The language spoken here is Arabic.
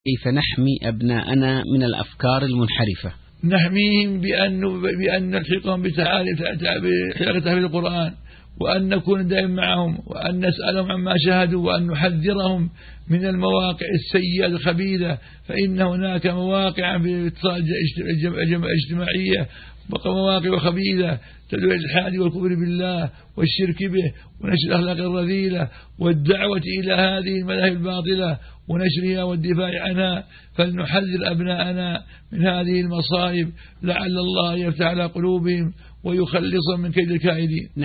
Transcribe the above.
كيف نحمي أبناءنا من الأفكار المنحرفة؟ نحميهم بأن نلحقهم بحلقة تحفيظ القرآن، وأن نكون دائما معهم، وأن نسألهم عما شاهدوا، وأن نحذرهم من المواقع السيئة الخبيثة، فإن هناك مواقع في الاتصال الاجتماعية مواقع خبيثة تدعو إلى الإلحاد والكفر بالله والشرك به ونشر الأخلاق الرذيلة والدعوة إلى هذه المذاهب الباطلة ونشرها والدفاع عنها. فلنحذر أبناءنا من هذه المصائب، لعل الله يفتح على قلوبهم ويخلصهم من كيد الكائدين.